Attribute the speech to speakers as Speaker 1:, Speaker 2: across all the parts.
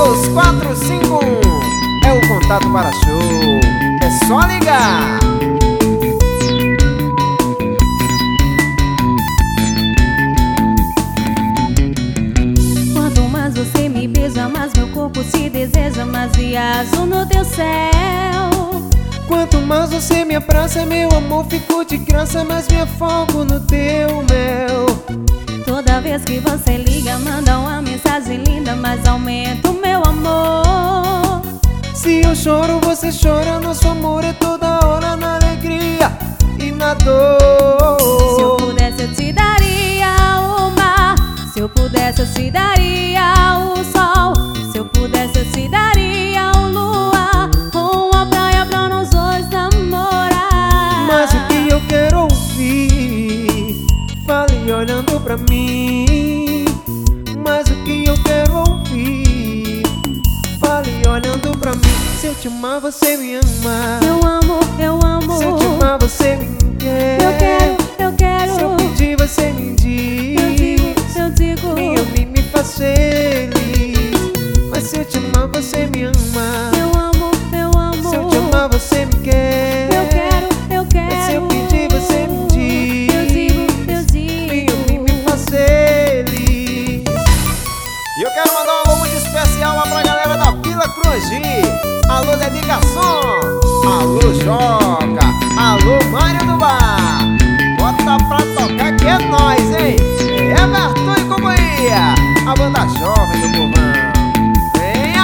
Speaker 1: 3245 é o contato para show. É só ligar.
Speaker 2: Quanto mais você me beija, mais meu corpo se deseja, mais viajo no teu céu.
Speaker 1: Quanto mais você me abraça, meu amor, fico de graça, mas me afogo no teu mel.
Speaker 2: Toda vez que você liga, manda uma mensagem linda, mas aumenta o meu amor.
Speaker 1: Se eu choro, você chora, nosso amor é toda hora na alegria e na dor.
Speaker 2: Se eu pudesse eu te daria o mar, se eu pudesse eu te daria o sol, se eu pudesse eu te daria o luar, uma praia pra nós dois namorar.
Speaker 1: Mas o que eu quero ouvir, fale olhando pra mim. Mas o que eu quero ouvir, fale olhando pra mim. Se eu te amar, você me ama.
Speaker 2: Eu amo, eu amo.
Speaker 1: Se eu te amar, você me quer.
Speaker 2: Eu quero, eu quero.
Speaker 1: Se eu pedir, você me diz.
Speaker 2: Eu digo.
Speaker 1: Me faz feliz. Mas se eu te amar, você me ama.
Speaker 2: Eu amo, eu amo.
Speaker 1: Se eu te amar, você me quer.
Speaker 2: Eu quero, eu quero.
Speaker 1: Mas se eu pedir, você me diz.
Speaker 2: Eu digo.
Speaker 1: Me faz feliz. E eu quero mandar um alô muito especial lá pra galera da Vila Crugi. Alô, Dedicação. Alô, Joca. Alô, Mário do Bar. Bota pra tocar que é nóis, hein? É Everton e companhia, a banda jovem do povão. Venha!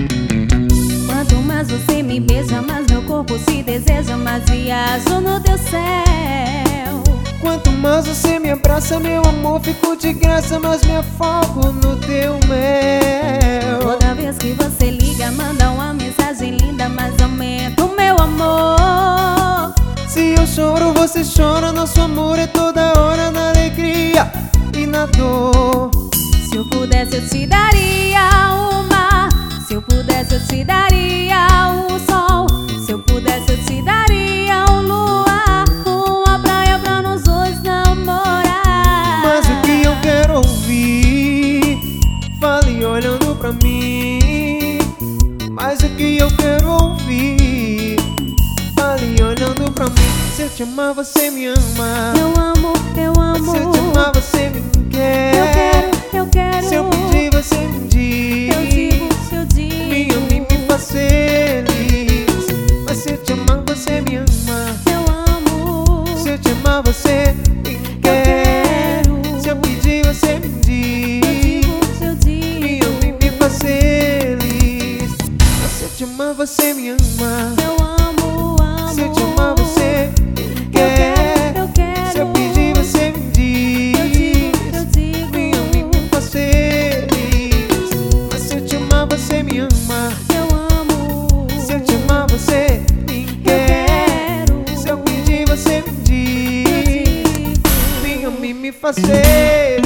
Speaker 2: Quanto mais você me beija, mais meu corpo se deseja, mais viajo no teu céu.
Speaker 1: Quanto mais você me abraça, meu amor, fico de graça, mas me afogo no teu mel.
Speaker 2: Toda vez que você liga, manda uma mensagem linda, mas aumenta o meu amor.
Speaker 1: Se eu choro, você chora, nosso amor é toda hora na alegria e na dor.
Speaker 2: Se eu pudesse eu te daria o mar, se eu pudesse eu te daria o sol, se eu pudesse eu te daria o luar, uma praia pra nós dois namorar.
Speaker 1: Mas o que eu quero ouvir, fale olhando pra mim. Mas o que eu quero ouvir, fale olhando pra mim. Se eu te amar, você me ama.
Speaker 2: Eu amo, eu amo.
Speaker 1: Se eu te amar, você me quer.
Speaker 2: Eu quero, eu quero.
Speaker 1: Se eu pedir, você me diz.
Speaker 2: Eu digo.
Speaker 1: Me faz feliz. Mas se eu te amar, você me ama.
Speaker 2: Eu amo.
Speaker 1: Se eu te amar, você me quer. Se eu pedir, você me diz.
Speaker 2: Eu digo.
Speaker 1: Me faz feliz. Mas se eu te amar, você me ama.
Speaker 2: Eu amo, amo.
Speaker 1: Se eu te amar, você me quer.
Speaker 2: Eu quero.
Speaker 1: Se eu pedir, você me diz.
Speaker 2: Eu digo.
Speaker 1: Me faz feliz. Mas se eu te amar, você me ama.
Speaker 2: Eu amo.
Speaker 1: Se eu te amar, você me quer. Se eu pedir, você me diz. Me faz feliz.